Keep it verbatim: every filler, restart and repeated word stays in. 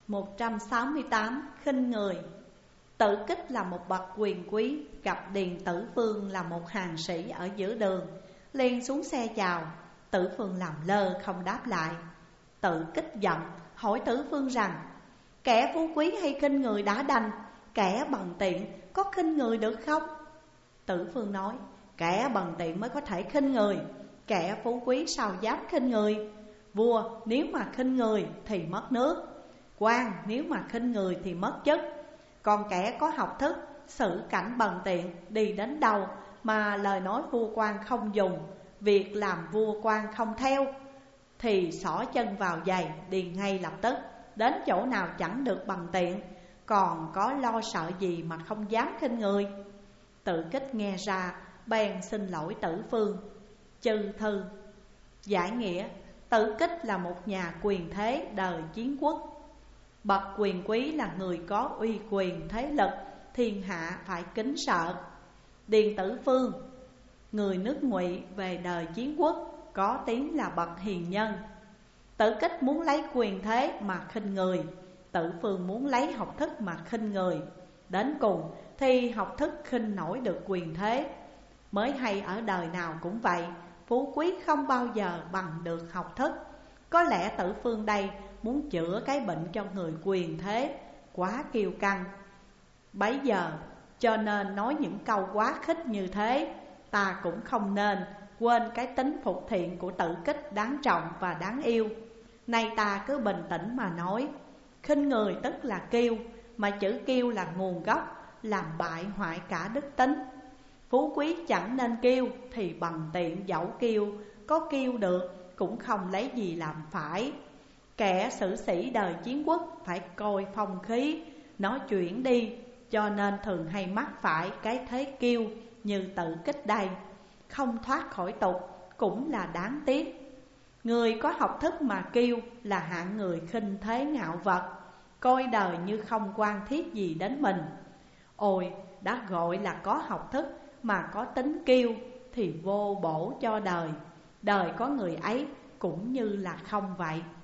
một trăm sáu mươi tám. Khinh người. Tử Kích là một bậc quyền quý, gặp Điền Tử Phương là một hàng sĩ ở giữa đường, liền xuống xe chào. Tử Phương làm lơ không đáp lại. Tử Kích giận hỏi Tử Phương rằng: kẻ phú quý hay khinh người đã đành, kẻ bằng tiện có khinh người được không? Tử Phương nói: kẻ bằng tiện mới có thể khinh người, kẻ phú quý sao dám khinh người. Vua nếu mà khinh người thì mất nước, quan nếu mà khinh người thì mất chức. Còn kẻ có học thức, xử cảnh bằng tiện đi đến đâu mà lời nói vua quan không dùng, việc làm vua quan không theo, thì xỏ chân vào giày đi ngay lập tức, đến chỗ nào chẳng được bằng tiện, còn có lo sợ gì mà không dám khinh người. Tử Kích nghe ra bèn xin lỗi Tử Phương. Chư thư. Giải nghĩa: Tử Kích là một nhà quyền thế đời chiến quốc. Bậc quyền quý là người có uy quyền thế lực, thiên hạ phải kính sợ. Điền Tử Phương, người nước Ngụy về đời chiến quốc, có tiếng là bậc hiền nhân. Tử Kích muốn lấy quyền thế mà khinh người, Tử Phương muốn lấy học thức mà khinh người. Đến cùng thì học thức khinh nổi được quyền thế. Mới hay ở đời nào cũng vậy, phú quý không bao giờ bằng được học thức. Có lẽ Tử Phương đây muốn chữa cái bệnh cho người quyền thế, quá kiêu căng. Bấy giờ cho nên nói những câu quá khích như thế. Ta cũng không nên quên cái tính phục thiện của Tử Kích đáng trọng và đáng yêu. Nay ta cứ bình tĩnh mà nói. Khinh người tức là kiêu, mà chữ kiêu là nguồn gốc, làm bại hoại cả đức tính. Phú quý chẳng nên kiêu, thì bằng tiện dẫu kiêu, có kiêu được cũng không lấy gì làm phải. Kẻ sử sĩ đời chiến quốc phải coi phong khí, nói chuyện đi, cho nên thường hay mắc phải cái thế kiêu như Tử Kích đây. Không thoát khỏi tục cũng là đáng tiếc. Người có học thức mà kiêu là hạng người khinh thế ngạo vật, coi đời như không quan thiết gì đến mình. Ôi, đã gọi là có học thức mà có tính kiêu thì vô bổ cho đời. Đời có người ấy cũng như là không vậy.